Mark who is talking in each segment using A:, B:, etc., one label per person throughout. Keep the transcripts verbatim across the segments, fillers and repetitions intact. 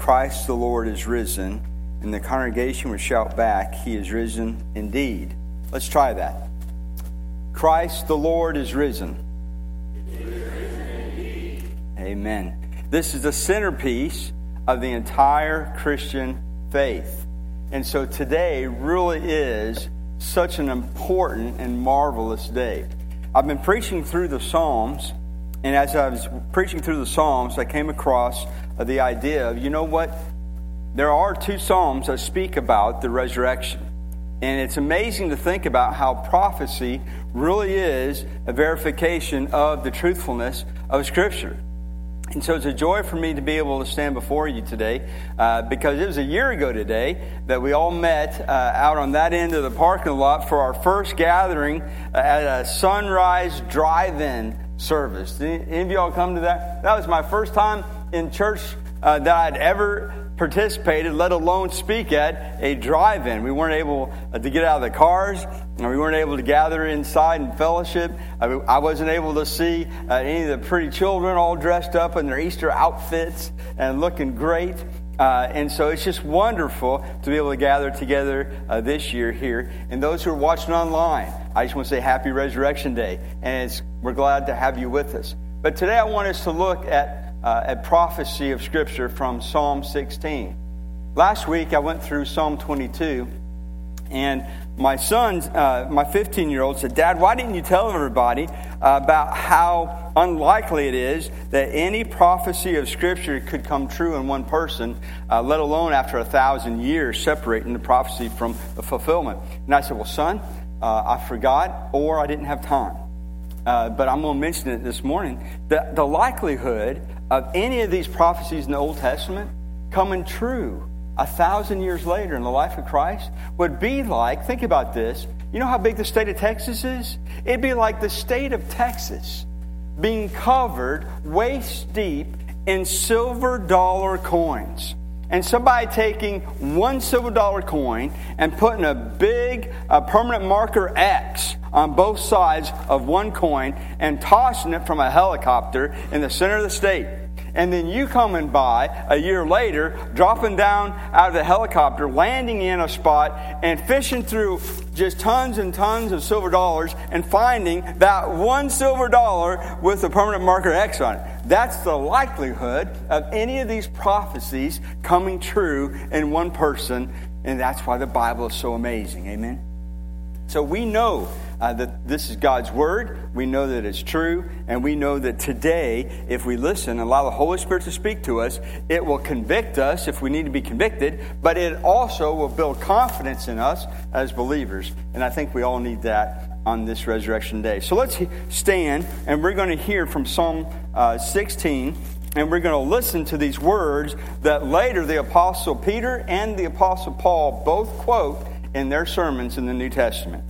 A: Christ the Lord is risen, and the congregation would shout back, He is risen indeed. Let's try that. Christ the Lord is risen.
B: He is risen indeed.
A: Amen. This is the centerpiece of the entire Christian faith. And so today really is such an important and marvelous day. I've been preaching through the Psalms, and as I was preaching through the Psalms, I came across the idea of, you know what? There are two Psalms that speak about the resurrection. And it's amazing to think about how prophecy really is a verification of the truthfulness of Scripture. And so it's a joy for me to be able to stand before you today uh, because it was a year ago today that we all met uh, out on that end of the parking lot for our first gathering at a Sunrise Drive-In service. Did any of y'all come to that? That was my first time in church uh, that I'd ever participated, let alone speak at a drive-in. We weren't able to get out of the cars, and we weren't able to gather inside and fellowship. I, mean, I wasn't able to see uh, any of the pretty children all dressed up in their Easter outfits and looking great. Uh, and so it's just wonderful to be able to gather together uh, this year here. And those who are watching online, I just want to say Happy Resurrection Day. And it's, we're glad to have you with us. But today I want us to look at Uh, a prophecy of Scripture from Psalm sixteen. Last week I went through Psalm twenty-two, and my son, uh, my fifteen-year-old, said, Dad, why didn't you tell everybody uh, about how unlikely it is that any prophecy of Scripture could come true in one person, uh, let alone after a thousand years separating the prophecy from the fulfillment? And I said, well, son, uh, I forgot, or I didn't have time. Uh, but I'm going to mention it this morning. The, the likelihood of any of these prophecies in the Old Testament coming true a thousand years later in the life of Christ would be like, think about this, you know how big the state of Texas is? It'd be like the state of Texas being covered waist deep in silver dollar coins. And somebody taking one silver dollar coin and putting a big uh, permanent marker X on both sides of one coin and tossing it from a helicopter in the center of the state. And then you coming by a year later, dropping down out of the helicopter, landing in a spot and fishing through just tons and tons of silver dollars and finding that one silver dollar with a permanent marker X on it. That's the likelihood of any of these prophecies coming true in one person. And that's why the Bible is so amazing. Amen? So we know uh, that this is God's Word. We know that it's true. And we know that today, if we listen and allow the Holy Spirit to speak to us, it will convict us if we need to be convicted. But it also will build confidence in us as believers. And I think we all need that on this Resurrection Day. So let's stand, and we're going to hear from Psalm uh, sixteen. And we're going to listen to these words that later the Apostle Peter and the Apostle Paul both quote in their sermons in the New Testament.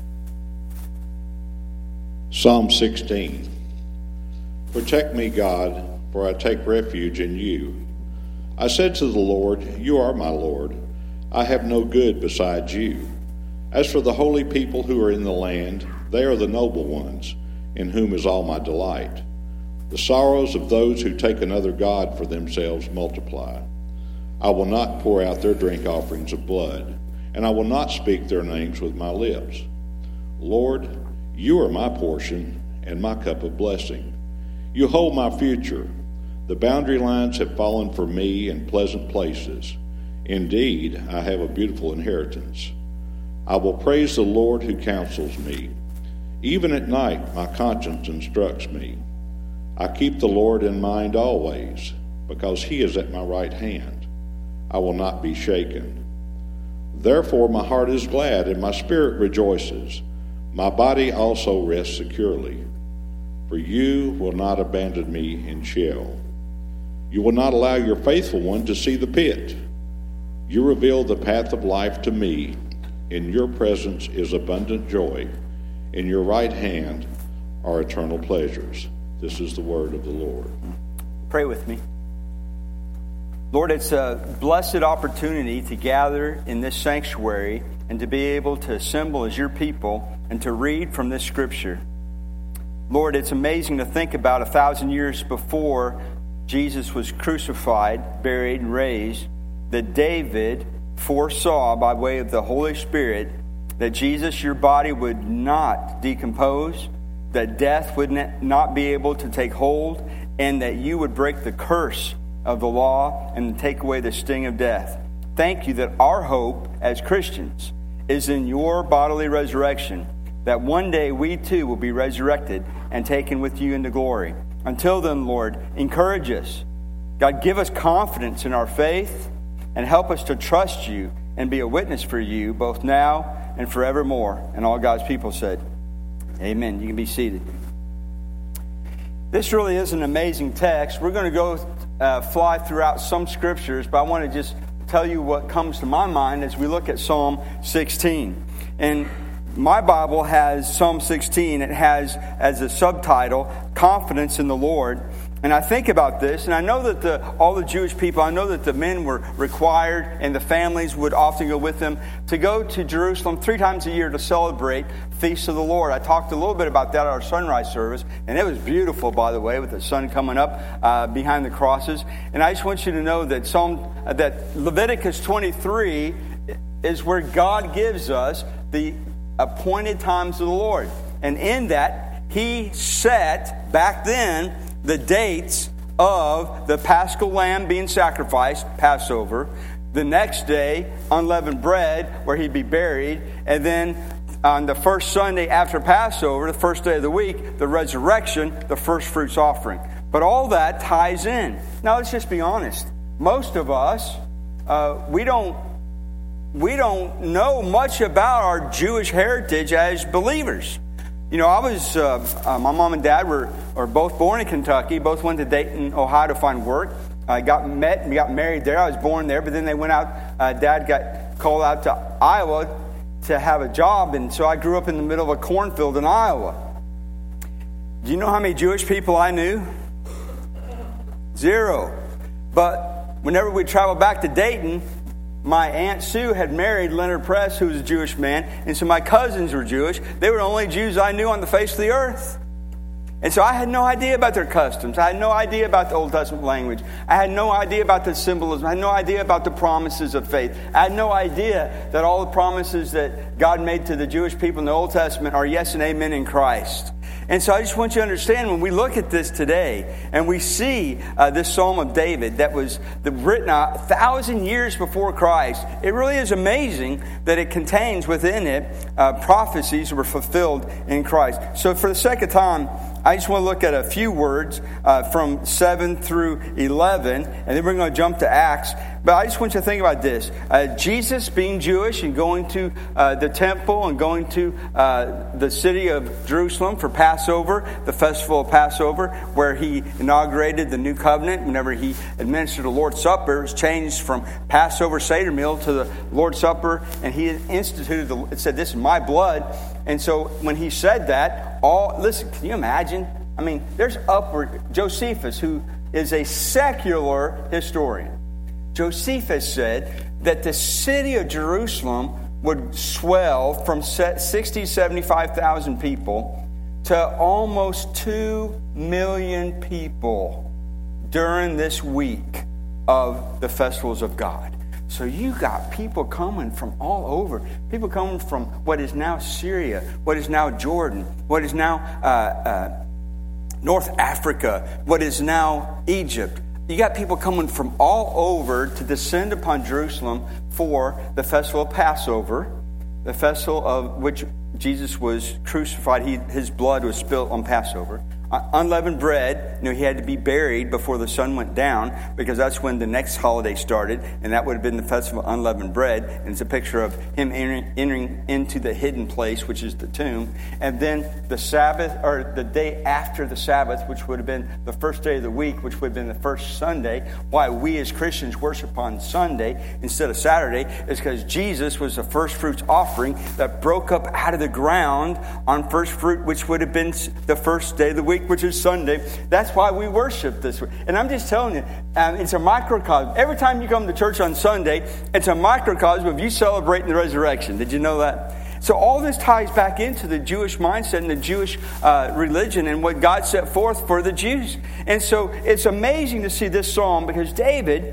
C: Psalm sixteen. Protect me, God, for I take refuge in you. I said to the Lord, you are my Lord. I have no good besides you. As for the holy people who are in the land, they are the noble ones, in whom is all my delight. The sorrows of those who take another god for themselves multiply. I will not pour out their drink offerings of blood, and I will not speak their names with my lips. Lord, you are my portion and my cup of blessing. You hold my future. The boundary lines have fallen for me in pleasant places. Indeed, I have a beautiful inheritance. I will praise the Lord who counsels me. Even at night, my conscience instructs me. I keep the Lord in mind always, because he is at my right hand. I will not be shaken. Therefore my heart is glad and my spirit rejoices. My body also rests securely. For you will not abandon me in Sheol. You will not allow your faithful one to see the pit. You reveal the path of life to me. In your presence is abundant joy. In your right hand are eternal pleasures. This is the word of the Lord.
A: Pray with me. Lord, it's a blessed opportunity to gather in this sanctuary and to be able to assemble as your people and to read from this scripture. Lord, it's amazing to think about a thousand years before Jesus was crucified, buried, and raised, that David foresaw by way of the Holy Spirit that Jesus, your body, would not decompose, that death would not be able to take hold, and that you would break the curse of the law and take away the sting of death. Thank you that our hope as Christians is in your bodily resurrection, that one day we too will be resurrected and taken with you into glory. Until then, Lord, encourage us. God, give us confidence in our faith and help us to trust you and be a witness for you both now and forevermore. And all God's people said, amen. You can be seated. This really is an amazing text. We're going to go uh, fly throughout some scriptures, but I want to just tell you what comes to my mind as we look at Psalm sixteen. And my Bible has Psalm sixteen. It has as a subtitle, Confidence in the Lord. And I think about this, and I know that the, all the Jewish people, I know that the men were required, and the families would often go with them, to go to Jerusalem three times a year to celebrate Feast of the Lord. I talked a little bit about that at our sunrise service, and it was beautiful, by the way, with the sun coming up uh, behind the crosses. And I just want you to know that Psalm, uh, that Leviticus twenty-three is where God gives us the appointed times of the Lord. And in that, He set, back then, the dates of the Paschal lamb being sacrificed, Passover. The next day, unleavened bread, where he'd be buried. And then on the first Sunday after Passover, the first day of the week, the resurrection, the first fruits offering. But all that ties in. Now, let's just be honest. Most of us, uh, we don't we don't know much about our Jewish heritage as believers. You know, I was, uh, uh, my mom and dad were, were both born in Kentucky, both went to Dayton, Ohio to find work. I uh, got met and got married there. I was born there, but then they went out, uh, dad got called out to Iowa to have a job, and so I grew up in the middle of a cornfield in Iowa. Do you know how many Jewish people I knew? Zero. But whenever we traveled back to Dayton, my Aunt Sue had married Leonard Press, who was a Jewish man, and so my cousins were Jewish. They were the only Jews I knew on the face of the earth. And so I had no idea about their customs. I had no idea about the Old Testament language. I had no idea about the symbolism. I had no idea about the promises of faith. I had no idea that all the promises that God made to the Jewish people in the Old Testament are yes and amen in Christ. And so I just want you to understand, when we look at this today and we see uh, this Psalm of David that was the, written a thousand years before Christ, it really is amazing that it contains within it uh, prophecies that were fulfilled in Christ. So for the sake of time, I just want to look at a few words uh, from seven through eleven, and then we're going to jump to Acts. But I just want you to think about this. Uh, Jesus being Jewish and going to uh, the temple and going to uh, the city of Jerusalem for Passover, the festival of Passover, where he inaugurated the new covenant. Whenever he administered the Lord's Supper, it was changed from Passover Seder meal to the Lord's Supper, and he instituted, the, it said, this is my blood. And so when he said that, all, listen, can you imagine? I mean, there's upward, Josephus, who is a secular historian. Josephus said that the city of Jerusalem would swell from sixty, seventy-five thousand people to almost two million people during this week of the festivals of God. So you got people coming from all over. People coming from what is now Syria, what is now Jordan, what is now uh, uh, North Africa, what is now Egypt. You got people coming from all over to descend upon Jerusalem for the festival of Passover, the festival of which Jesus was crucified. He, his blood was spilled on Passover. Uh, unleavened bread, you know, he had to be buried before the sun went down, because that's when the next holiday started, and that would have been the festival of unleavened bread. And it's a picture of him entering, entering into the hidden place, which is the tomb. And then the Sabbath, or the day after the Sabbath, which would have been the first day of the week, which would have been the first Sunday. Why we as Christians worship on Sunday instead of Saturday is because Jesus was the first fruits offering that broke up out of the ground on first fruit, which would have been the first day of the week, which is Sunday. That's why we worship this way. And I'm just telling you, um, it's a microcosm. Every time you come to church on Sunday, it's a microcosm of you celebrating the resurrection. Did you know that? So all this ties back into the Jewish mindset and the Jewish uh, religion and what God set forth for the Jews. And so it's amazing to see this psalm, because David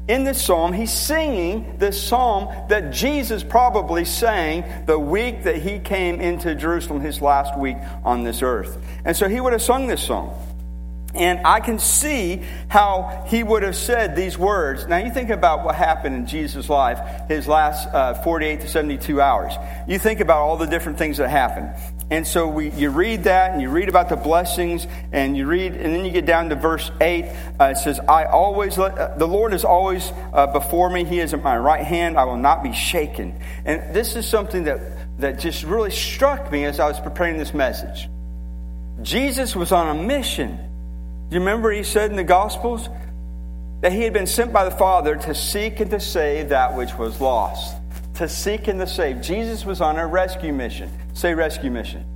A: in this psalm, he's singing this psalm that Jesus probably sang the week that he came into Jerusalem, his last week on this earth. And so he would have sung this song. And I can see how he would have said these words. Now you think about what happened in Jesus' life, his last uh, forty-eight to seventy-two hours. You think about all the different things that happened. And so we, you read that, and you read about the blessings, and you read, and then you get down to verse eight. Uh, it says, "I always let, uh, the Lord is always uh, before me. He is at my right hand. I will not be shaken." And this is something that that just really struck me as I was preparing this message. Jesus was on a mission. Do you remember he said in the Gospels that he had been sent by the Father to seek and to save that which was lost? To seek and to save. Jesus was on a rescue mission. Say rescue mission.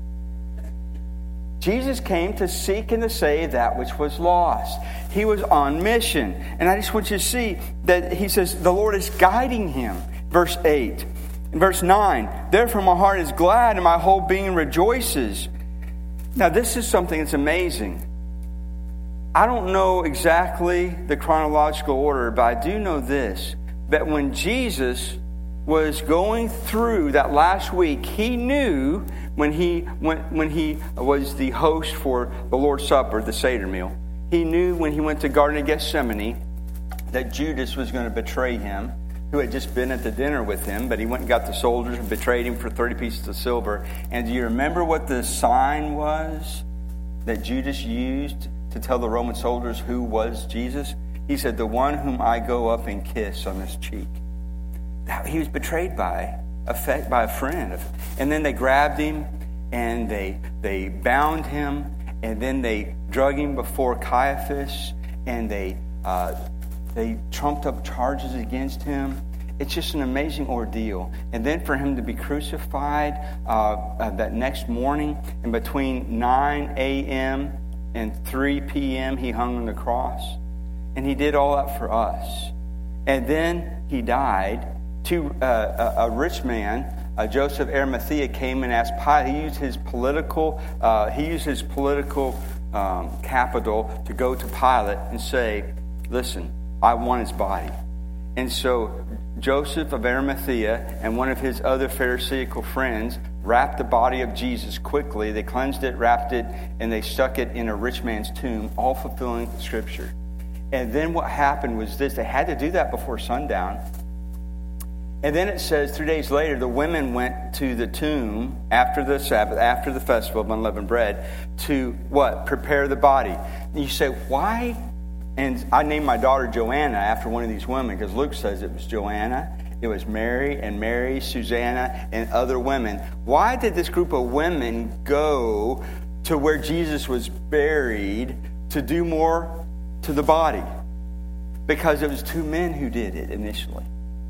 A: Jesus came to seek and to save that which was lost. He was on mission. And I just want you to see that he says the Lord is guiding him. Verse eight. In verse nine, "Therefore my heart is glad and my whole being rejoices." Now this is something that's amazing. I don't know exactly the chronological order, but I do know this, that when Jesus was going through that last week, he knew when he when, when he was the host for the Lord's Supper, the Seder meal, he knew when he went to Garden of Gethsemane that Judas was going to betray him, who had just been at the dinner with him, but he went and got the soldiers and betrayed him for thirty pieces of silver. And do you remember what the sign was that Judas used to tell the Roman soldiers who was Jesus? He said, "The one whom I go up and kiss on his cheek." He was betrayed by a, by a friend. And then they grabbed him and they they bound him, and then they drug him before Caiaphas, and they uh, they trumped up charges against him. It's just an amazing ordeal. And then for him to be crucified uh, uh, that next morning, and between nine a.m. and three p.m. he hung on the cross. And he did all that for us. And then he died. To uh, a, a rich man, uh, Joseph of Arimathea, came and asked Pilate. He used his political, uh, he used his political um, capital to go to Pilate and say, "Listen, I want his body." And so Joseph of Arimathea and one of his other Pharisaical friends wrapped the body of Jesus quickly. They cleansed it, wrapped it, and they stuck it in a rich man's tomb, all fulfilling Scripture. And then what happened was this. They had to do that before sundown. And then it says, three days later, the women went to the tomb after the Sabbath, after the festival of unleavened bread, to what? Prepare the body. And you say, why? And I named my daughter Joanna after one of these women, because Luke says it was Joanna, it was Mary, and Mary, Susanna, and other women. Why did this group of women go to where Jesus was buried to do more to the body? Because it was two men who did it initially.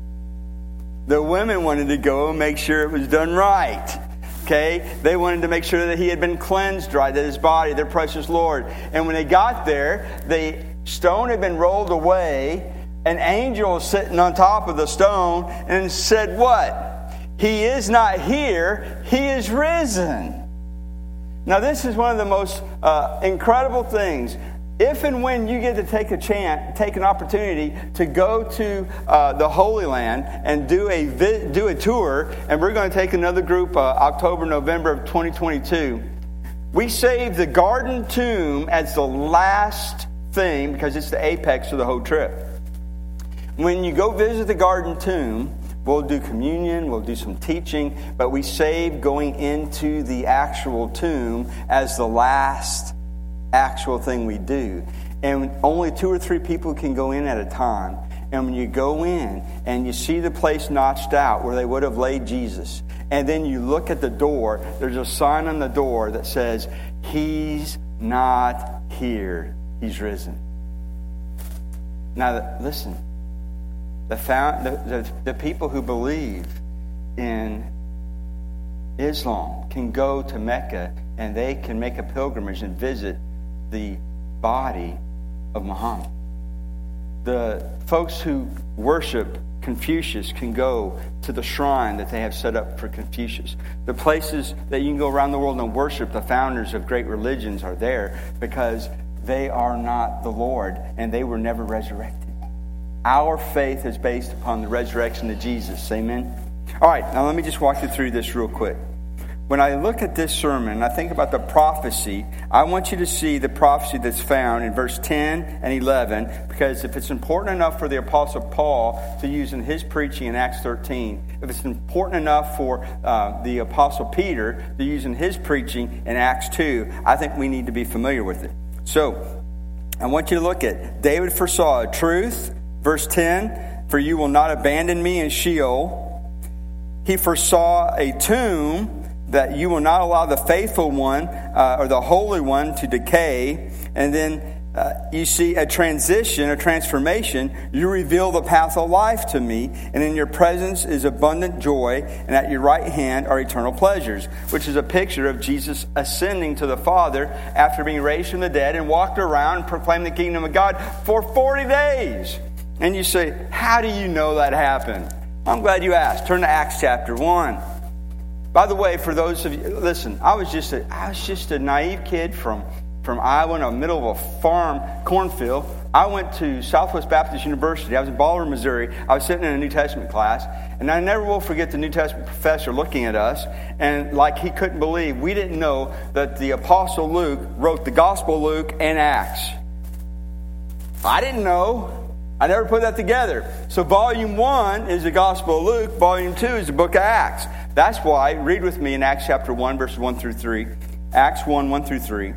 A: The women wanted to go and make sure it was done right. Okay? They wanted to make sure that he had been cleansed right, that his body, their precious Lord. And when they got there, the stone had been rolled away. An angel was sitting on top of the stone and said, what? He is not here. He is risen. Now, this is one of the most uh, incredible things. If and when you get to take a chance, take an opportunity to go to uh, the Holy Land and do a vi- do a tour, and we're going to take another group uh, October, November of twenty twenty-two. We saved the Garden Tomb as the last thing because it's the apex of the whole trip. When you go visit the Garden Tomb, we'll do communion, we'll do some teaching, but we save going into the actual tomb as the last actual thing we do. And only two or three people can go in at a time. And when you go in and you see the place notched out where they would have laid Jesus, and then you look at the door, there's a sign on the door that says, "He's not here, he's risen." Now, listen, the, found, the, the, the people who believe in Islam can go to Mecca and they can make a pilgrimage and visit the body of Muhammad. The folks who worship Confucius can go to the shrine that they have set up for Confucius. The places that you can go around the world and worship the founders of great religions are there because they are not the Lord and they were never resurrected. Our faith is based upon the resurrection of Jesus. Amen? All right, now let me just walk you through this real quick. When I look at this sermon and I think about the prophecy, I want you to see the prophecy that's found in verse ten and eleven, because if it's important enough for the Apostle Paul to use in his preaching in Acts thirteen, if it's important enough for uh, the Apostle Peter to use in his preaching in Acts two, I think we need to be familiar with it. So, I want you to look at, David foresaw a truth, verse ten, for you will not abandon me in Sheol. He foresaw a tomb, that you will not allow the faithful one uh, or the holy one to decay. And then uh, you see a transition, a transformation. You reveal the path of life to me, and in your presence is abundant joy, and at your right hand are eternal pleasures, which is a picture of Jesus ascending to the Father after being raised from the dead and walked around and proclaimed the kingdom of God for forty days. And you say, how do you know that happened? I'm glad you asked. Turn to Acts chapter one. By the way, for those of you, listen, I was just a, I was just a naive kid from, from Iowa in the middle of a farm cornfield. I went to Southwest Baptist University. I was in Bolivar, Missouri. I was sitting in a New Testament class, and I never will forget the New Testament professor looking at us, and like he couldn't believe we didn't know that the Apostle Luke wrote the Gospel of Luke and Acts. I didn't know. I never put that together. So volume one is the Gospel of Luke. Volume two is the book of Acts. That's why, read with me in Acts chapter one, verses one through three. Acts one, one through three.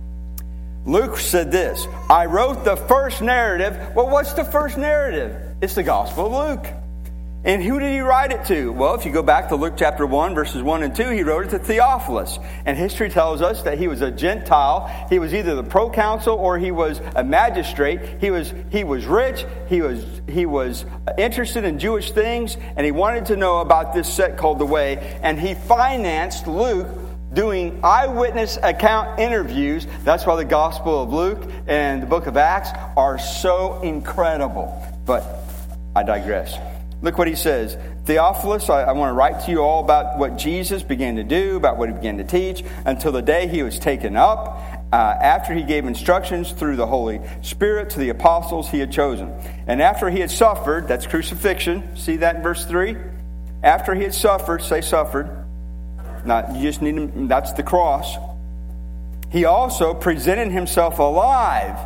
A: Luke said this, I wrote the first narrative. Well, what's the first narrative? It's the Gospel of Luke. And who did he write it to? Well, if you go back to Luke chapter one, verses one and two, he wrote it to Theophilus. And history tells us that he was a Gentile. He was either the proconsul or he was a magistrate. He was he was rich. He was he was interested in Jewish things, and he wanted to know about this sect called the Way. And he financed Luke doing eyewitness account interviews. That's why the Gospel of Luke and the book of Acts are so incredible. But I digress. Look what he says. Theophilus, I, I want to write to you all about what Jesus began to do, about what he began to teach, until the day he was taken up, uh, after he gave instructions through the Holy Spirit to the apostles he had chosen. And after he had suffered, that's crucifixion. See that in verse three? After he had suffered, say suffered. Now, you just need to, that's the cross. He also presented himself alive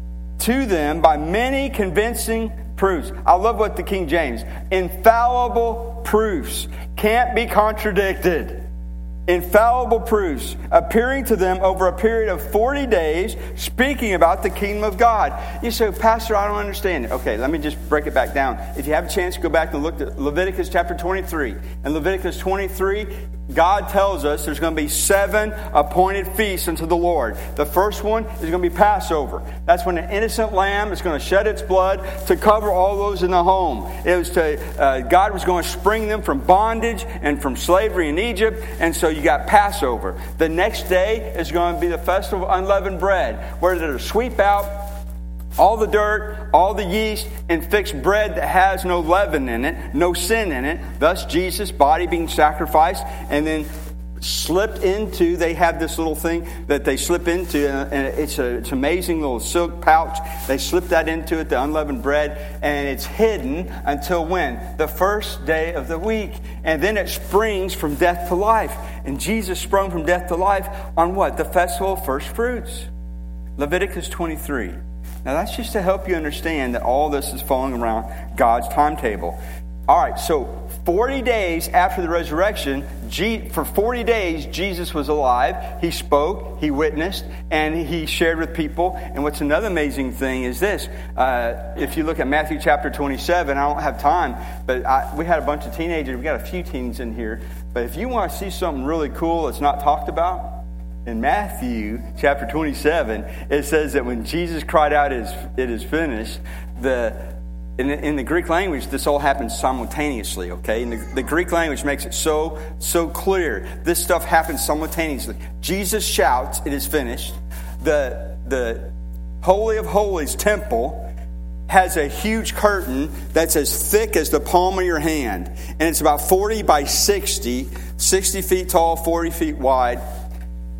A: to them by many convincing proofs. I love what the King James, infallible proofs, can't be contradicted. Infallible proofs, appearing to them over a period of forty days, speaking about the kingdom of God. You say, Pastor, I don't understand it. Okay, let me just break it back down. If you have a chance, go back and look at Leviticus chapter twenty-three. In Leviticus twenty-three, God tells us there's going to be seven appointed feasts unto the Lord. The first one is going to be Passover. That's when an innocent lamb is going to shed its blood to cover all those in the home. It was to uh, God was going to spring them from bondage and from slavery in Egypt, and so you got Passover. The next day is going to be the festival of unleavened bread, where they're to sweep out all the dirt, all the yeast, and fix bread that has no leaven in it, no sin in it. Thus Jesus' body being sacrificed, and then slipped into, they have this little thing that they slip into, and it's a it's an amazing little silk pouch. They slip that into it, the unleavened bread, and it's hidden until when? The first day of the week. And then it springs from death to life. And Jesus sprung from death to life on what? The festival of first fruits. Leviticus twenty-three. Now that's just to help you understand that all this is falling around God's timetable. All right, so forty days after the resurrection, for forty days, Jesus was alive. He spoke, he witnessed, and he shared with people. And what's another amazing thing is this. Uh, if you look at Matthew chapter twenty-seven, I don't have time, but I, we had a bunch of teenagers. We got a few teens in here. But if you want to see something really cool that's not talked about, in Matthew chapter twenty-seven, it says that when Jesus cried out, "It is, it is finished," the In the, in the Greek language, this all happens simultaneously, okay? And the, the Greek language makes it so, so clear. This stuff happens simultaneously. Jesus shouts, "It is finished." The, the Holy of Holies temple has a huge curtain that's as thick as the palm of your hand. And it's about forty by sixty, sixty feet tall, forty feet wide.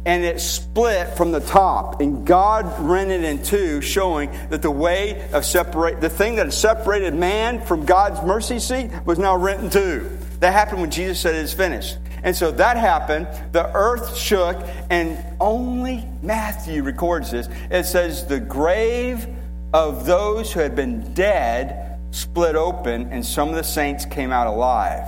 A: and it split from the top, and God rent it in two, showing that the way of separate, the thing that separated man from God's mercy seat was now rent in two. That happened when Jesus said it is finished. And so that happened, the earth shook, and only Matthew records this. It says the grave of those who had been dead split open, and some of the saints came out alive.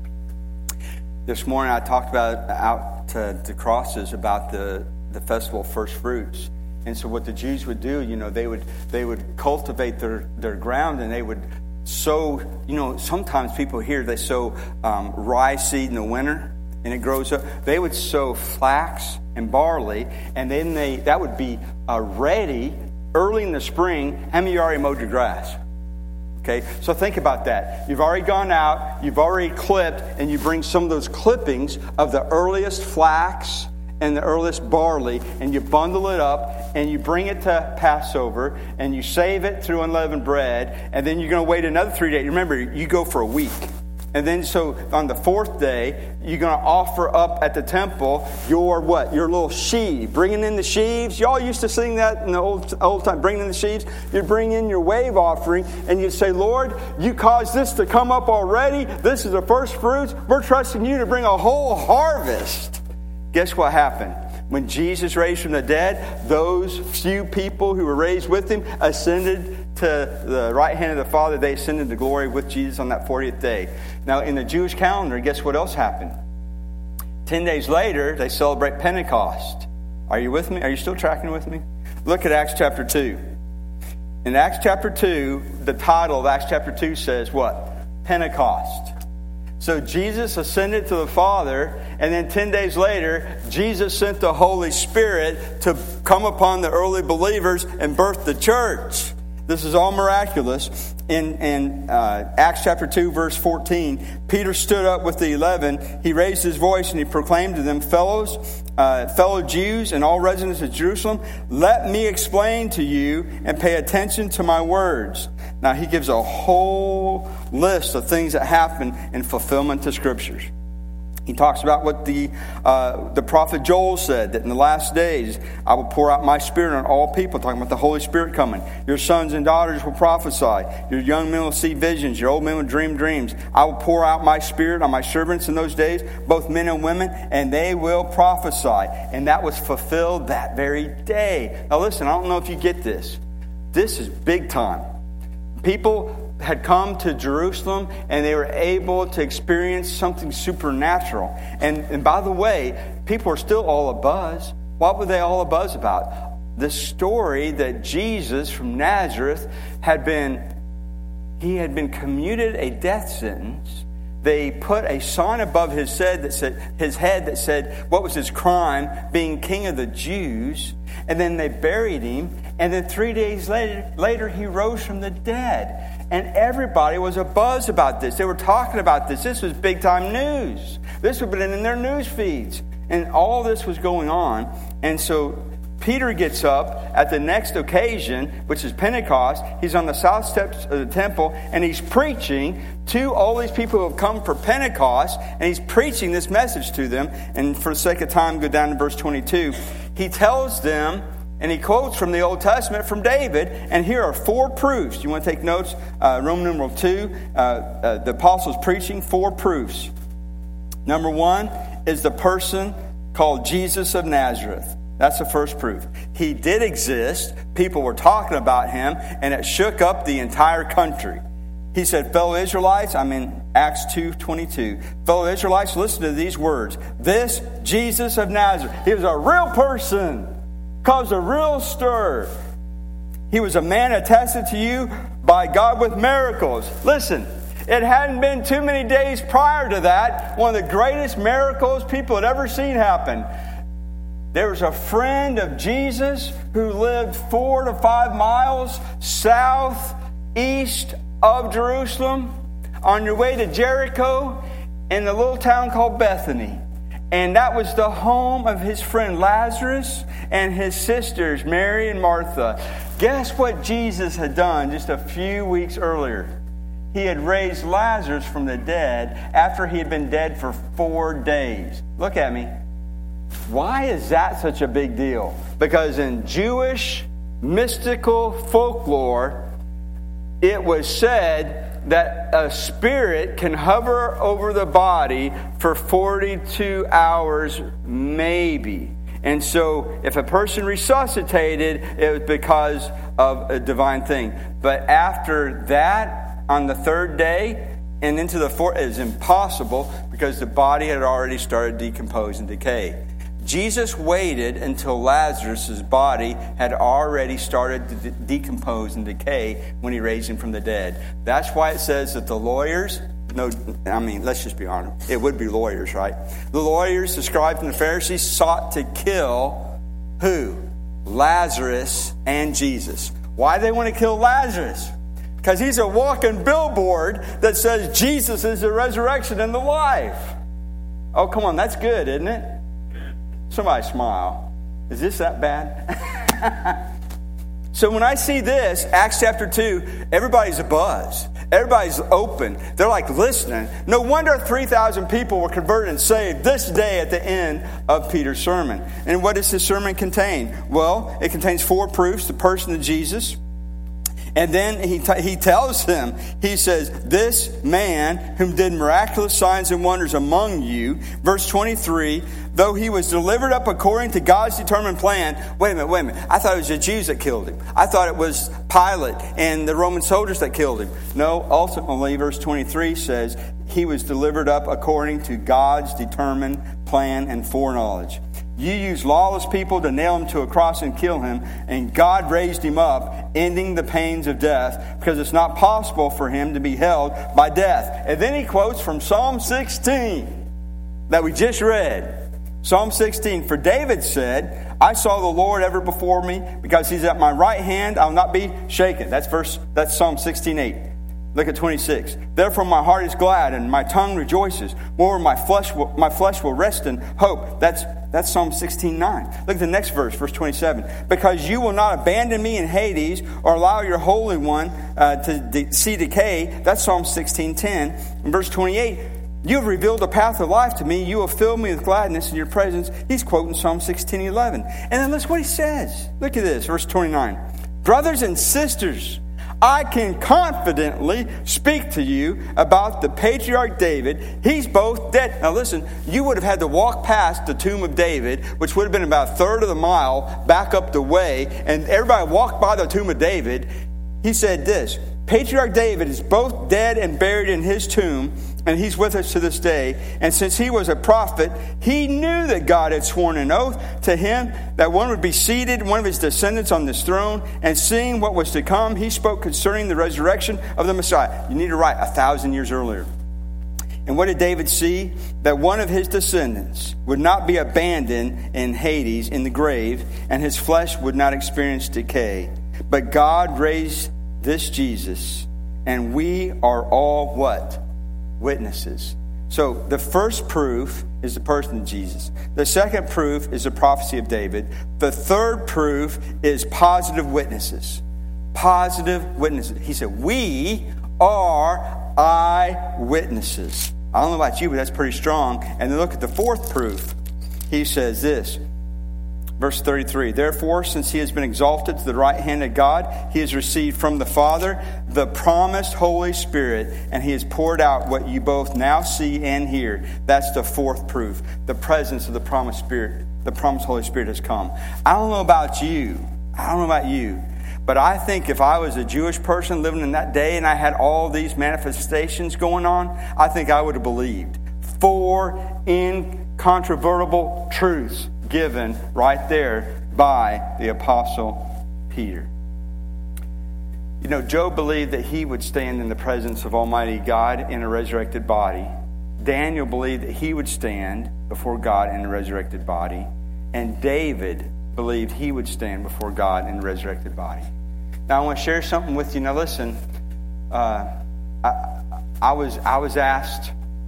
A: This morning I talked about out to the crosses about the, the festival of first fruits. And so what the Jews would do, you know, they would they would cultivate their, their ground, and they would sow, you know, sometimes people here, they sow um, rye seed in the winter, and it grows up. They would sow flax and barley, and then they that would be uh, ready early in the spring. How many of you already mowed your grass? Okay, so think about that. You've already gone out, you've already clipped, and you bring some of those clippings of the earliest flax and the earliest barley, and you bundle it up, and you bring it to Passover, and you save it through unleavened bread, and then you're going to wait another three days. Remember, you go for a week. And then so on the fourth day, you're going to offer up at the temple your what? Your little sheave. Bringing in the sheaves. Y'all used to sing that in the old, old time, bringing in the sheaves. You bring in your wave offering, and you say, Lord, you caused this to come up already. This is the first fruits. We're trusting you to bring a whole harvest. Guess what happened? When Jesus raised from the dead, those few people who were raised with him ascended to the right hand of the Father. They ascended to glory with Jesus on that fortieth day. Now, in the Jewish calendar, guess what else happened? Ten days later, they celebrate Pentecost. Are you with me? Are you still tracking with me? Look at Acts chapter two. In Acts chapter two, the title of Acts chapter two says what? Pentecost. So Jesus ascended to the Father, and then ten days later, Jesus sent the Holy Spirit to come upon the early believers and birth the church. This is all miraculous. In, in uh, Acts chapter two, verse fourteen, Peter stood up with the eleven. He raised his voice and he proclaimed to them, Fellows, uh, fellow Jews and all residents of Jerusalem, let me explain to you and pay attention to my words. Now he gives a whole list of things that happen in fulfillment to Scriptures. He talks about what the uh, the prophet Joel said, that in the last days I will pour out my Spirit on all people, talking about the Holy Spirit coming. Your sons and daughters will prophesy. Your young men will see visions. Your old men will dream dreams. I will pour out my Spirit on my servants in those days, both men and women, and they will prophesy. And that was fulfilled that very day. Now listen, I don't know if you get this. This is big time. People had come to Jerusalem, and they were able to experience something supernatural. And, and by the way, people are still all abuzz. What were they all abuzz about? The story that Jesus from Nazareth had been, he had been commuted a death sentence. They put a sign above his head that said, his head that said, what was his crime? Being king of the Jews. And then they buried him. And then three days later, later he rose from the dead. And everybody was abuzz about this. They were talking about this. This was big time news. This would have been in their news feeds. And all this was going on. And so Peter gets up at the next occasion, which is Pentecost. He's on the south steps of the temple, and he's preaching to all these people who have come for Pentecost, and he's preaching this message to them. And for the sake of time, go down to verse twenty-two. He tells them, and he quotes from the Old Testament from David, and here are four proofs. You want to take notes? Uh, Roman numeral two, uh, uh, the apostles preaching, four proofs. Number one is the person called Jesus of Nazareth. That's the first proof. He did exist. People were talking about him, and it shook up the entire country. He said, fellow Israelites, I'm in Acts two twenty-two. Fellow Israelites, listen to these words. This Jesus of Nazareth, he was a real person, caused a real stir. He was a man attested to you by God with miracles. Listen, it hadn't been too many days prior to that, one of the greatest miracles people had ever seen happen. There was a friend of Jesus who lived four to five miles southeast of Jerusalem on your way to Jericho in the little town called Bethany. And that was the home of his friend Lazarus and his sisters, Mary and Martha. Guess what Jesus had done just a few weeks earlier? He had raised Lazarus from the dead after he had been dead for four days. Look at me. Why is that such a big deal? Because in Jewish mystical folklore, it was said that a spirit can hover over the body for forty-two hours, maybe. And so if a person resuscitated, it was because of a divine thing. But after that, on the third day and into the fourth, it is impossible because the body had already started to decompose and decay. Jesus waited until Lazarus' body had already started to de- decompose and decay when he raised him from the dead. That's why it says that the lawyers, no, I mean, let's just be honest. It would be lawyers, right? The lawyers, the scribes, and the Pharisees sought to kill who? Lazarus and Jesus. Why do they want to kill Lazarus? Because he's a walking billboard that says Jesus is the resurrection and the life. Oh, come on, that's good, isn't it? Somebody smile. Is this that bad? So when I see this, Acts chapter two, everybody's abuzz. Everybody's open. They're like listening. No wonder three thousand people were converted and saved this day at the end of Peter's sermon. And what does his sermon contain? Well, it contains four proofs: the person of Jesus. And then he t- he tells them, he says, this man whom did miraculous signs and wonders among you, verse twenty-three, though he was delivered up according to God's determined plan. Wait a minute, wait a minute. I thought it was the Jews that killed him. I thought it was Pilate and the Roman soldiers that killed him. No, ultimately, verse twenty-three says, he was delivered up according to God's determined plan and foreknowledge. You used lawless people to nail him to a cross and kill him, and God raised him up, ending the pains of death, because it's not possible for him to be held by death. And then he quotes from Psalm sixteen that we just read. Psalm sixteen, for David said, I saw the Lord ever before me, because he's at my right hand, I will not be shaken. That's verse. That's Psalm sixteen eight. Look at twenty-six. Therefore my heart is glad and my tongue rejoices. Moreover, my flesh will, my flesh will rest in hope. That's that's Psalm sixteen nine. Look at the next verse, verse twenty-seven. Because you will not abandon me in Hades or allow your Holy One uh, to de- see decay. That's Psalm sixteen ten. And verse twenty-eight. You have revealed a path of life to me. You have filled me with gladness in your presence. He's quoting Psalm sixteen eleven. And then listen what he says. Look at this, verse twenty-nine. Brothers and sisters, I can confidently speak to you about the patriarch David. He's both dead. Now listen, you would have had to walk past the tomb of David, which would have been about a third of the mile back up the way, and everybody walked by the tomb of David. He said this, Patriarch David is both dead and buried in his tomb, and he's with us to this day. And since he was a prophet, he knew that God had sworn an oath to him that one would be seated, one of his descendants, on this throne. And seeing what was to come, he spoke concerning the resurrection of the Messiah. You need to write a thousand years earlier. And what did David see? That one of his descendants would not be abandoned in Hades, in the grave, and his flesh would not experience decay. But God raised this Jesus, and we are all what? Witnesses. So the first proof is the person of Jesus. The second proof is the prophecy of David. The third proof is positive witnesses. Positive witnesses. He said, we are eyewitnesses. I don't know about you, but that's pretty strong. And then look at the fourth proof. He says this. Verse thirty-three, therefore, since he has been exalted to the right hand of God, he has received from the Father the promised Holy Spirit, and he has poured out what you both now see and hear. That's the fourth proof. The presence of the promised Spirit, the promised Holy Spirit has come. I don't know about you. I don't know about you. But I think if I was a Jewish person living in that day and I had all these manifestations going on, I think I would have believed. Four incontrovertible truths given right there by the Apostle Peter. You know, Job believed that he would stand in the presence of Almighty God in a resurrected body. Daniel believed that he would stand before God in a resurrected body. And David believed he would stand before God in a resurrected body. Now, I want to share something with you. Now, listen. Uh, I, I was I was asked,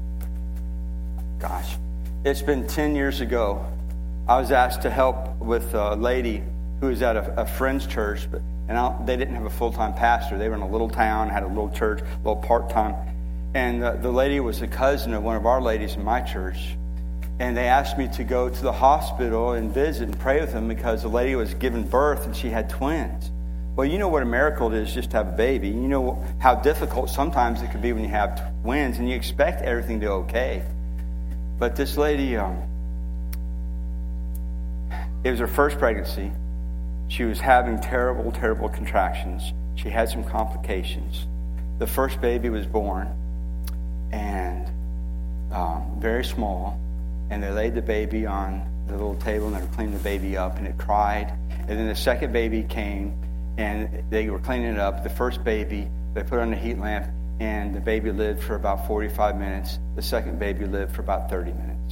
A: gosh, it's been ten years ago. I was asked to help with a lady who was at a, a friend's church, but and I, they didn't have a full-time pastor. They were in a little town, had a little church, a little part-time. And uh, the lady was a cousin of one of our ladies in my church. And they asked me to go to the hospital and visit and pray with them because the lady was giving birth and she had twins. Well, you know what a miracle it is just to have a baby. You know how difficult sometimes it could be when you have twins and you expect everything to be okay. But this lady, um, it was her first pregnancy. She was having terrible, terrible contractions. She had some complications. The first baby was born, and um, very small. And they laid the baby on the little table, and they were cleaning the baby up, and it cried. And then the second baby came, and they were cleaning it up. The first baby, they put on a heat lamp, and the baby lived for about forty-five minutes. The second baby lived for about thirty minutes.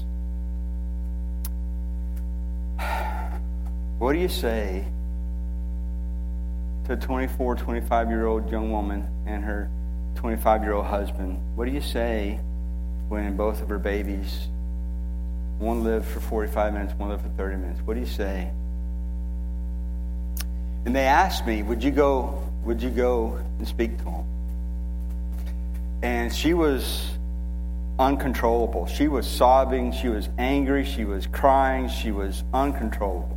A: What do you say to a twenty-four, twenty-five-year-old young woman and her twenty-five-year-old husband? What do you say when both of her babies, one lived for forty-five minutes, one lived for thirty minutes? What do you say? And they asked me, would you go, would you go and speak to them? And she was uncontrollable. She was sobbing. She was angry. She was crying. She was uncontrollable.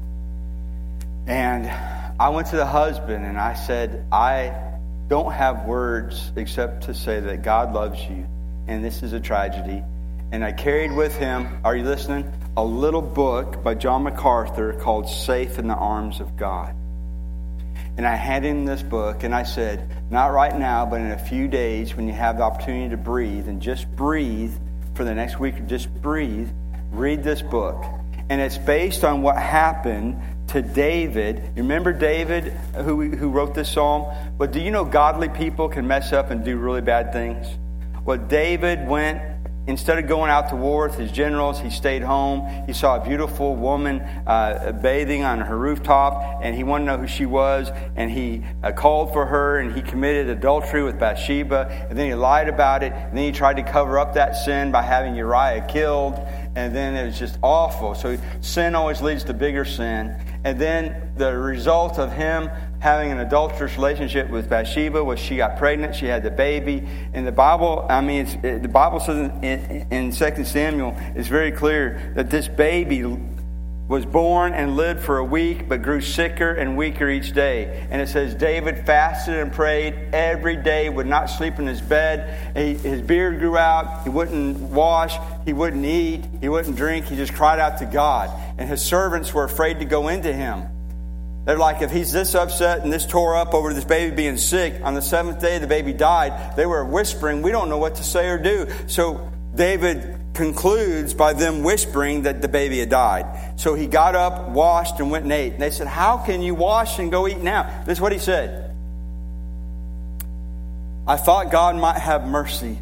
A: And I went to the husband and I said, I don't have words except to say that God loves you and this is a tragedy. And I carried with him, are you listening? A little book by John MacArthur called Safe in the Arms of God. And I handed him this book and I said, not right now, but in a few days when you have the opportunity to breathe, and just breathe for the next week, just breathe, read this book. And it's based on what happened to David. You remember David who, who wrote this psalm? But do you know godly people can mess up and do really bad things? Well, David went, instead of going out to war with his generals, he stayed home. He saw a beautiful woman uh, bathing on her rooftop, and he wanted to know who she was, and he uh, called for her, and he committed adultery with Bathsheba, and then he lied about it, and then he tried to cover up that sin by having Uriah killed, and then it was just awful. So sin always leads to bigger sin. And then the result of him having an adulterous relationship with Bathsheba was she got pregnant, she had the baby. And the Bible, I mean, it's, it, the Bible says in, in Second Samuel, it's very clear that this baby was born and lived for a week, but grew sicker and weaker each day. And it says David fasted and prayed every day, would not sleep in his bed. He, his beard grew out. He wouldn't wash. He wouldn't eat. He wouldn't drink. He just cried out to God. And his servants were afraid to go into him. They're like, if he's this upset and this tore up over this baby being sick, on the seventh day the baby died, they were whispering, we don't know what to say or do. So David concludes by them whispering that the baby had died. So he got up, washed, and went and ate. And they said, how can you wash and go eat now? This is what he said. I thought God might have mercy.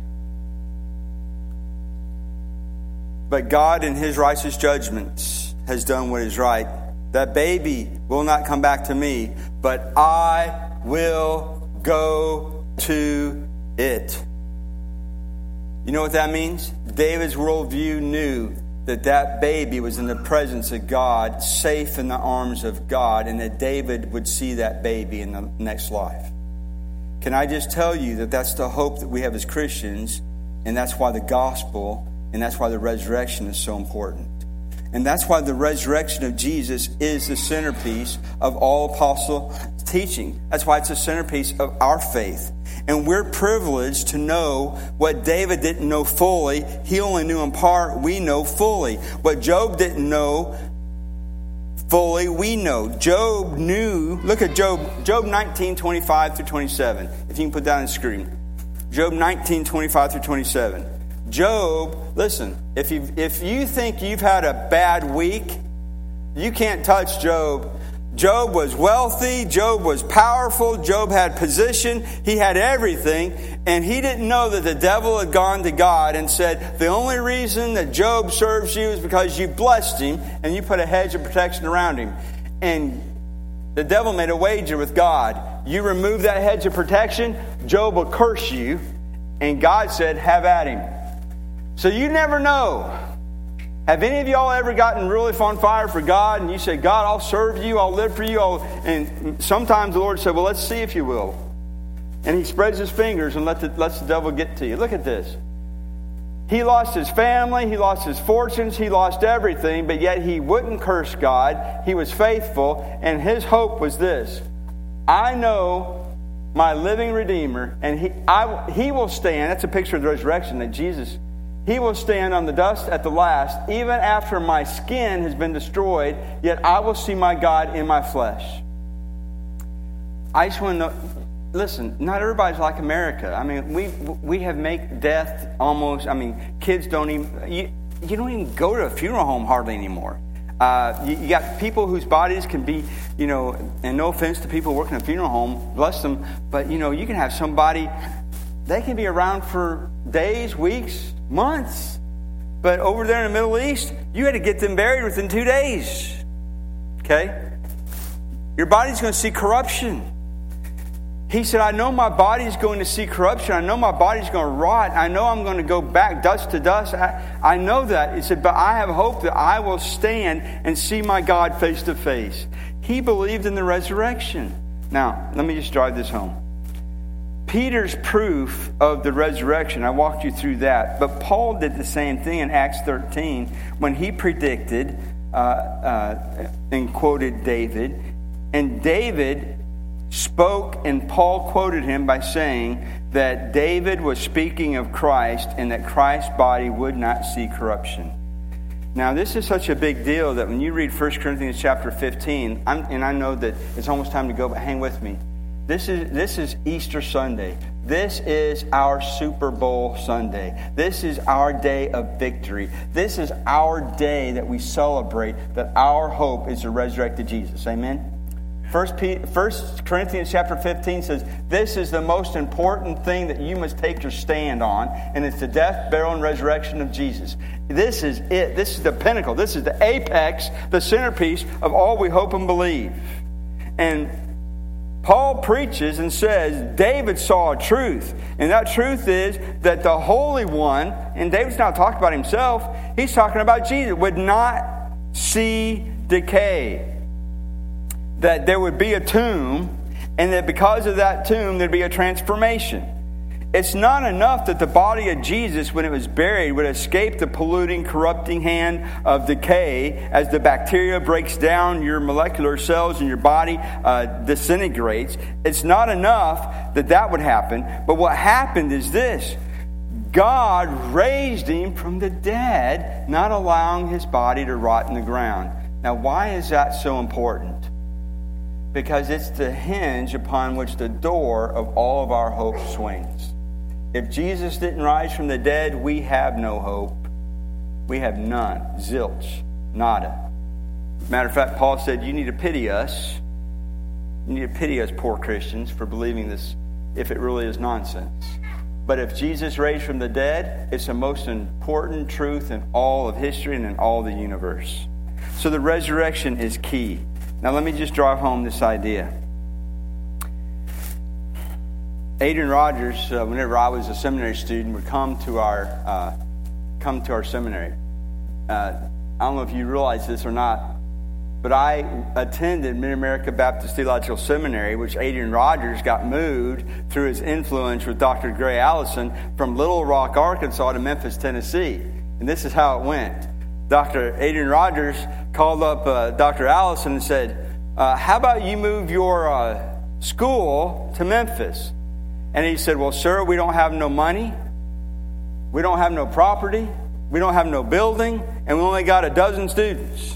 A: But God in his righteous judgments has done what is right. That baby will not come back to me, but I will go to it. You know what that means? David's worldview knew that that baby was in the presence of God, safe in the arms of God, and that David would see that baby in the next life. Can I just tell you that that's the hope that we have as Christians, and that's why the gospel, and that's why the resurrection is so important. And that's why the resurrection of Jesus is the centerpiece of all apostle teaching. That's why it's the centerpiece of our faith. And we're privileged to know what David didn't know fully. He only knew in part. We know fully. What Job didn't know fully, we know. Job knew. Look at Job. Job nineteen, twenty-five through twenty-seven. If you can put that on the screen. Job nineteen, twenty-five through twenty-seven. Job, listen, if you if you think you've had a bad week, you can't touch Job. Job was wealthy. Job was powerful. Job had position. He had everything. And he didn't know that the devil had gone to God and said, the only reason that Job serves you is because you blessed him and you put a hedge of protection around him. And the devil made a wager with God. You remove that hedge of protection, Job will curse you. And God said, have at him. So you never know. Have any of y'all ever gotten really on fire for God and you say, God, I'll serve you, I'll live for you. I'll... And sometimes the Lord said, well, let's see if you will. And he spreads his fingers and let the, lets the devil get to you. Look at this. He lost his family, he lost his fortunes, he lost everything, but yet he wouldn't curse God. He was faithful, and his hope was this: I know my living Redeemer, and he, I, he will stand. That's a picture of the resurrection, that Jesus, he will stand on the dust at the last, even after my skin has been destroyed, yet I will see my God in my flesh. I just want to know, listen, not everybody's like America. I mean, we we have made death almost, I mean, kids don't even, you, you don't even go to a funeral home hardly anymore. Uh, you, you got people whose bodies can be, you know, and no offense to people working in a funeral home, bless them, but, you know, you can have somebody, they can be around for days, weeks, months. But over there in the Middle East, you had to get them buried within two days. Okay? Your body's going to see corruption. He said, I know my body's going to see corruption. I know my body's going to rot. I know I'm going to go back dust to dust. I, I know that. He said, but I have hope that I will stand and see my God face to face. He believed in the resurrection. Now, let me just drive this home. Peter's proof of the resurrection, I walked you through that. But Paul did the same thing in Acts thirteen when he predicted uh, uh, and quoted David. And David spoke, and Paul quoted him by saying that David was speaking of Christ and that Christ's body would not see corruption. Now, this is such a big deal that when you read First Corinthians chapter fifteen, I'm, and I know that it's almost time to go, but hang with me. This is this is Easter Sunday. This is our Super Bowl Sunday. This is our day of victory. This is our day that we celebrate that our hope is the resurrected Jesus. Amen? First Corinthians chapter fifteen says, this is the most important thing that you must take your stand on, and it's the death, burial, and resurrection of Jesus. This is it. This is the pinnacle. This is the apex, the centerpiece of all we hope and believe. And Paul preaches and says, David saw a truth, and that truth is that the Holy One, and David's not talking about himself, he's talking about Jesus, would not see decay. That there would be a tomb, and that because of that tomb, there'd be a transformation. It's not enough that the body of Jesus, when it was buried, would escape the polluting, corrupting hand of decay as the bacteria breaks down your molecular cells and your body uh, disintegrates. It's not enough that that would happen. But what happened is this. God raised him from the dead, not allowing his body to rot in the ground. Now, why is that so important? Because it's the hinge upon which the door of all of our hope swings. If Jesus didn't rise from the dead, we have no hope. We have none. Zilch. Nada. Matter of fact, Paul said, you need to pity us. You need to pity us poor Christians for believing this if it really is nonsense. But if Jesus raised from the dead, it's the most important truth in all of history and in all the universe. So the resurrection is key. Now let me just drive home this idea. Adrian Rogers, uh, whenever I was a seminary student, would come to our uh, come to our seminary. Uh, I don't know if you realize this or not, but I attended Mid-America Baptist Theological Seminary, which Adrian Rogers got moved through his influence with Doctor Gray Allison from Little Rock, Arkansas to Memphis, Tennessee. And this is how it went. Doctor Adrian Rogers called up uh, Doctor Allison and said, uh, how about you move your uh, school to Memphis? And he said, well, sir, we don't have no money. We don't have no property. We don't have no building. And we only got a dozen students.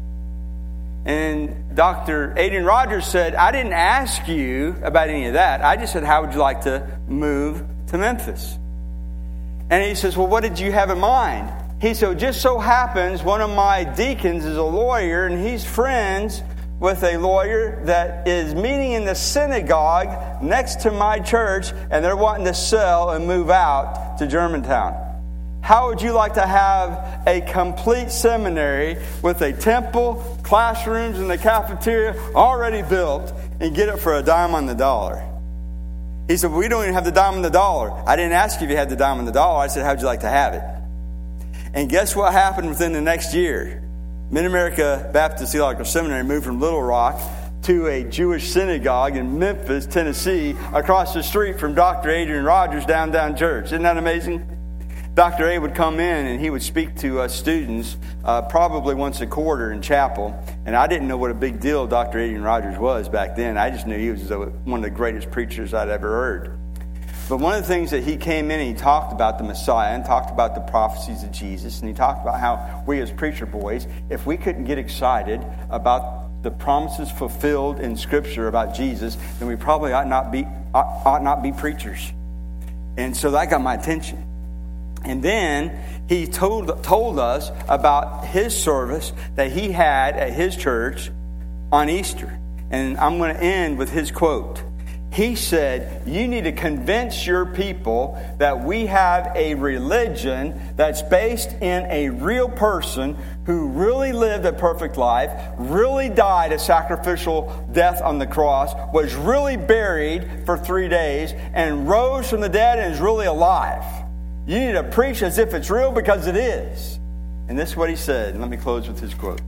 A: And Doctor Adrian Rogers said, I didn't ask you about any of that. I just said, how would you like to move to Memphis? And he says, well, what did you have in mind? He said, it just so happens one of my deacons is a lawyer, and he's friends with a lawyer that is meeting in the synagogue next to my church, and they're wanting to sell and move out to Germantown. How would you like to have a complete seminary with a temple, classrooms, and the cafeteria already built and get it for a dime on the dollar? He said, we don't even have the dime on the dollar. I didn't ask you if you had the dime on the dollar. I said, how'd you like to have it? And guess what happened within the next year? Mid-America Baptist Theological Seminary moved from Little Rock to a Jewish synagogue in Memphis, Tennessee, across the street from Doctor Adrian Rogers' downtown church. Isn't that amazing? Doctor A would come in and he would speak to us students uh, probably once a quarter in chapel. And I didn't know what a big deal Doctor Adrian Rogers was back then. I just knew he was one of the greatest preachers I'd ever heard. But one of the things that he came in and he talked about the Messiah and talked about the prophecies of Jesus. And he talked about how we as preacher boys, if we couldn't get excited about the promises fulfilled in Scripture about Jesus, then we probably ought not be, ought, ought not be preachers. And so that got my attention. And then he told told us about his service that he had at his church on Easter. And I'm going to end with his quote. He said, you need to convince your people that we have a religion that's based in a real person who really lived a perfect life, really died a sacrificial death on the cross, was really buried for three days, and rose from the dead and is really alive. You need to preach as if it's real because it is. And this is what he said. Let me close with his quote.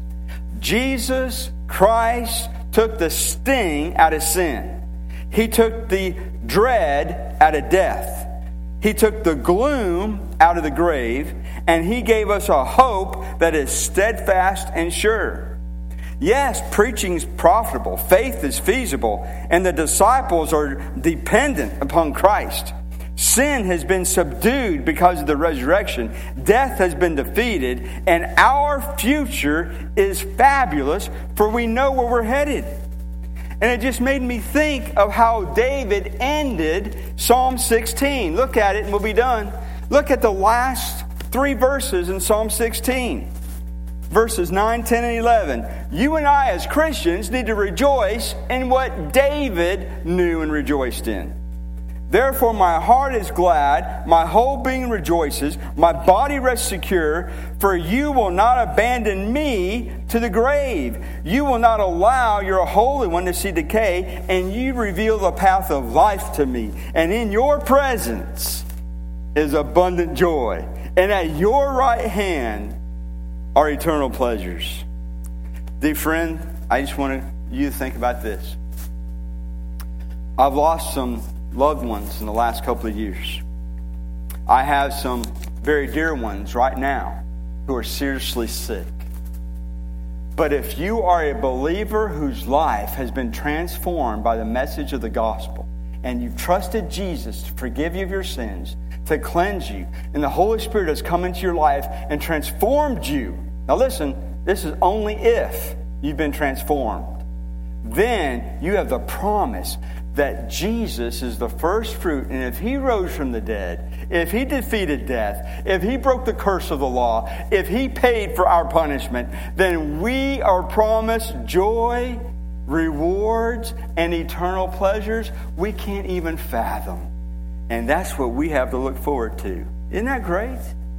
A: Jesus Christ took the sting out of sin. He took the dread out of death. He took the gloom out of the grave. And he gave us a hope that is steadfast and sure. Yes, preaching is profitable. Faith is feasible. And the disciples are dependent upon Christ. Sin has been subdued because of the resurrection. Death has been defeated. And our future is fabulous, for we know where we're headed. And it just made me think of how David ended Psalm sixteen. Look at it and we'll be done. Look at the last three verses in Psalm sixteen. Verses nine, ten, and eleven. You and I as Christians need to rejoice in what David knew and rejoiced in. Therefore my heart is glad, my whole being rejoices, my body rests secure, for you will not abandon me to the grave. You will not allow your Holy One to see decay, and you reveal the path of life to me. And in your presence is abundant joy, and at your right hand are eternal pleasures. Dear friend, I just want you to think about this. I've lost some loved ones in the last couple of years. I have some very dear ones right now who are seriously sick. But if you are a believer whose life has been transformed by the message of the gospel, and you've trusted Jesus to forgive you of your sins, to cleanse you, and the Holy Spirit has come into your life and transformed you. Now listen, this is only if you've been transformed. Then you have the promise that Jesus is the first fruit, and if He rose from the dead, if He defeated death, if He broke the curse of the law, if He paid for our punishment, then we are promised joy, rewards, and eternal pleasures we can't even fathom. And that's what we have to look forward to. Isn't that great?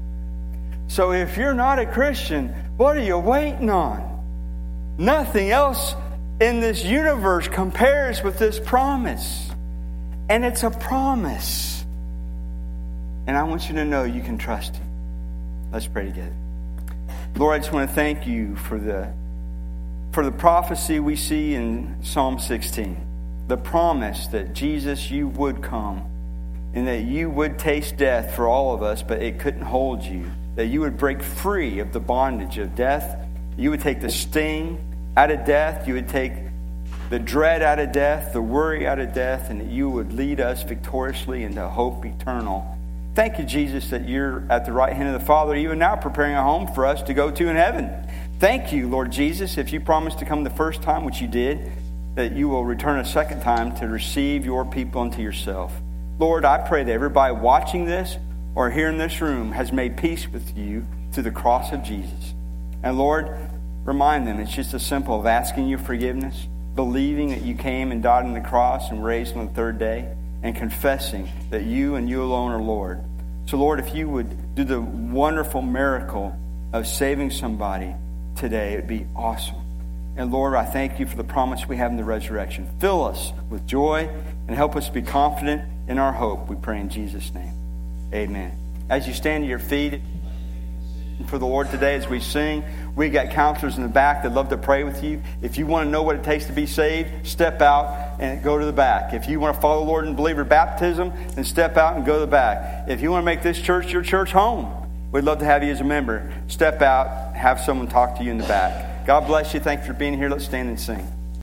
A: So if you're not a Christian, what are you waiting on? Nothing else in this universe compares with this promise. And it's a promise. And I want you to know you can trust Him. Let's pray together. Lord, I just want to thank you for the for the prophecy we see in Psalm sixteen. The promise that Jesus, you would come and that you would taste death for all of us, but it couldn't hold you. That you would break free of the bondage of death. You would take the sting out of death. You would take the dread out of death, the worry out of death, and that you would lead us victoriously into hope eternal. Thank you, Jesus, that you're at the right hand of the Father, even now preparing a home for us to go to in heaven. Thank you, Lord Jesus, if you promised to come the first time, which you did, that you will return a second time to receive your people unto yourself. Lord, I pray that everybody watching this or here in this room has made peace with you through the cross of Jesus. And Lord, remind them it's just as simple of asking you forgiveness, believing that you came and died on the cross and raised on the third day, and confessing that you and you alone are Lord. So Lord, if you would do the wonderful miracle of saving somebody today, it would be awesome. And Lord, I thank you for the promise we have in the resurrection. Fill us with joy and help us be confident in our hope. We pray in Jesus' name. Amen. As you stand to your feet for the Lord today as we sing, we got counselors in the back that love to pray with you. If you want to know what it takes to be saved, step out. and go to the back. If you want to follow the Lord in believer baptism, then step out and go to the back. If you want to make this church your church home, we'd love to have you as a member. Step out, have someone talk to you in the back. God bless you. Thank you for being here. Let's stand and sing.